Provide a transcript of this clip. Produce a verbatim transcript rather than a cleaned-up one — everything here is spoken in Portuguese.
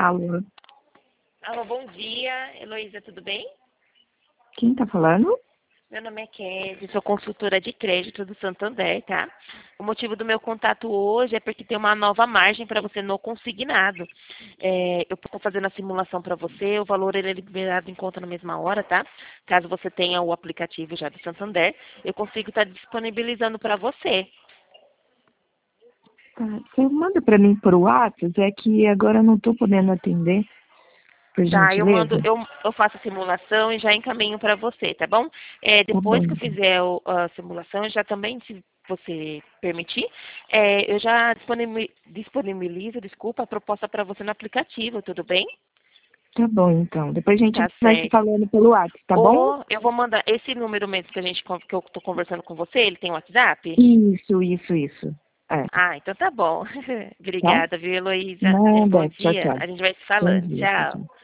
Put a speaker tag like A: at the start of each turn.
A: Alô,
B: Alô, bom dia. Heloísa, tudo bem?
A: quem tá falando?
B: Meu nome é Kézia, sou consultora de crédito do Santander, tá? O motivo do meu contato hoje é porque tem uma nova margem para você no consignado. É, eu estou fazendo a simulação para você, o valor ele é liberado em conta na mesma hora, tá? Caso você tenha o aplicativo já do Santander, eu consigo estar disponibilizando para você.
A: Tá, você manda pra mim por WhatsApp, é que agora eu não tô podendo atender, por
B: Tá, eu mando,
A: gentileza.
B: eu, eu faço a simulação e já encaminho para você, tá bom? É,
A: Tá bom,
B: depois que eu
A: então.
B: fizer o- a simulação, eu já também, se você permitir, é, eu já disponibili- disponibilizo, desculpa, a proposta para você no aplicativo, tudo bem?
A: Tá bom, então. Depois a gente
B: Tá
A: vai se
B: certo.
A: falando pelo WhatsApp, tá bom?
B: Ou eu vou mandar esse número mesmo que a gente con- que eu estou conversando com você, ele tem WhatsApp?
A: Isso, isso, isso. É,
B: Ah, então tá bom.
A: tá?
B: Obrigada, viu, Heloísa? Um bom
A: Nada. Tchau,
B: dia.
A: tchau.
B: A gente vai se
A: Bom
B: falando.
A: dia. Tchau,
B: Tchau.
A: tchau.